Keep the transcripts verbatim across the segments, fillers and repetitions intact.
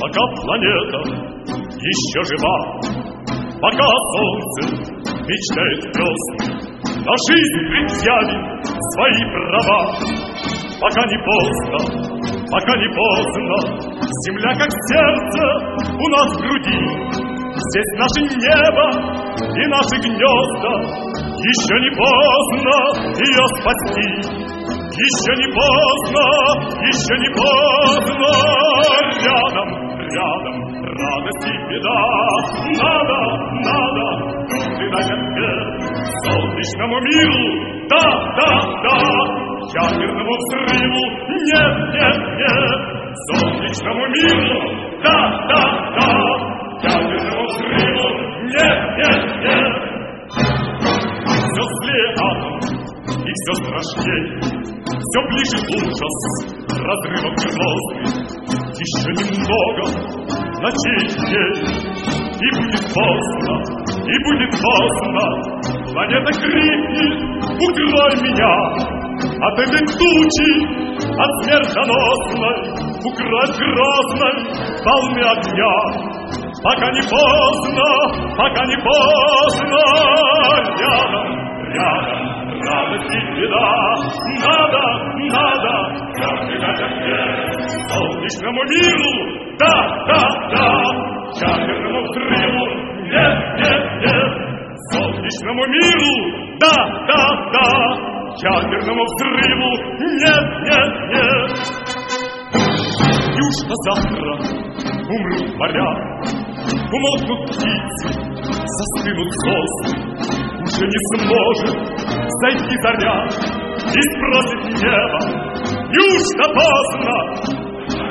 Пока планета еще жива, пока солнце мечтает весны, на жизнь предъявит свои права. Пока не поздно, пока не поздно, земля как сердце у нас в груди. Здесь наше небо и наши гнезда, еще не поздно ее спасти. Еще не поздно, еще не поздно, рядом, рядом радость и беда. Надо, надо придать ответ солнечному миру. Да, да, да, ядерному взрыву. Нет, нет, нет, солнечному миру. Да, да, да, ядерному взрыву. Нет, нет, нет. Все злее атом и все страшней, все ближе ужас разрывов грозных. Еще немного ночей и дней, и будет поздно, и будет поздно. Планета крикнет: укрой меня от этой тучи, от смертоносной, укрой грозной волны огня. Пока не поздно, пока не поздно, рядом, рядом радость и беда. Надо, надо придать ответ солнечному миру. Да, да, да, ядерному взрыву. Нет, нет, нет, солнечному миру. Да, да, да, ядерному взрыву. Нет, нет, нет. Неужто завтра умрут моря, умолкнут птицы, застынут сосны? Уже не сможет зайти заря и спросит небо: неужто поздно?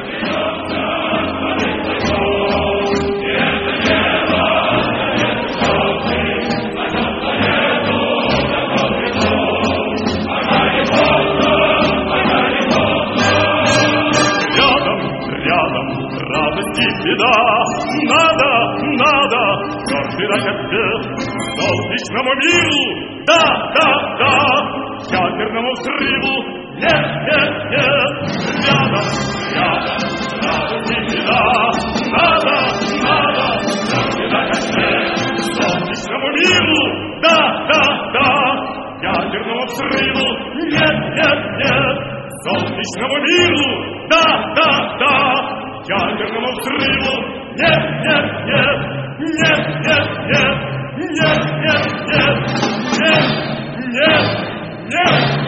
Радость и беда. Надо, надо дать ответ солнечному миру. Да, да, да, ядерному взрыву. Нет, нет, нет, рядом, рядом радость и беда. Надо, надо дать ответ солнечному миру. Да, да, да, ядерному взрыву. Нет, нет, нет, солнечному миру. Да, да, да, ядерному взрыву. Нет, нет, нет, нет, нет, нет, нет, нет, нет, нет, нет, нет.